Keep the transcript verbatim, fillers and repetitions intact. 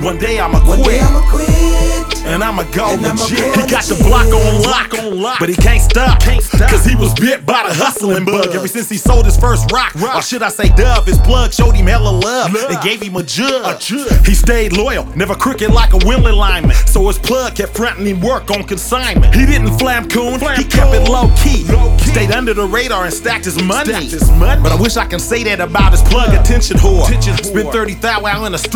One day I'ma One day quit, I'ma quit. and I'ma go And I'ma legit. go He got the legit. block on lock, on lock, but he can't stop, can't stop, cause he was bit by the hustling bug. Ever since he sold his first rock, or should I say dove, his plug showed him hella love, love. and gave him a jug. a jug. He stayed loyal, never crooked like a Willie lineman, so his plug kept fronting him work on consignment. He didn't flam coon, flam he kept it low key. low key, stayed under the radar and stacked his money. Stacked his money. But I wish I can say that about his plug attention whore. Attention whore. Spent thirty thousand out in the street.